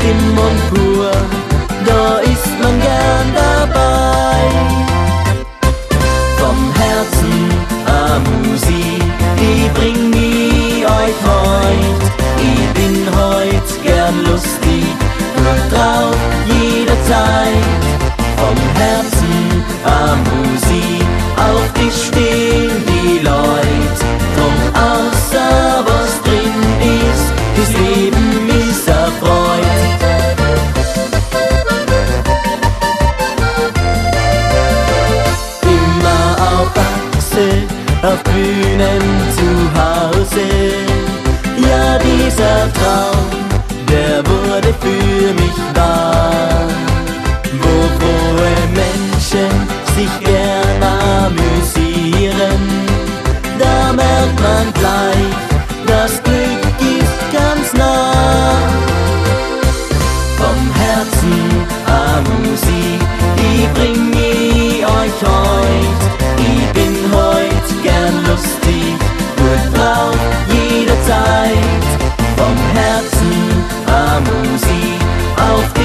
Stimmung pur, da ist man gern dabei. Vom Herzen a Musik, die bring ich euch heut. Ich bin heut gern lustig, gut drauf jederzeit. Vom Herzen a Musik, auf dich stehen die Leut. Drum außer was drin ist, das Leben ist erfreut. Immer auf Achse, auf Bühnen zu Hause. Ja, dieser Traum, der wurde für mich wahr. Wo frohe Menschen sich gern amüsieren, da merkt man gleich, das Glück ist ganz nah. Vom Herzen a Musik, die bring ich euch heut. Ich bin heut gern lustig, gut drauf jederzeit. Vom Herzen a Musik, auf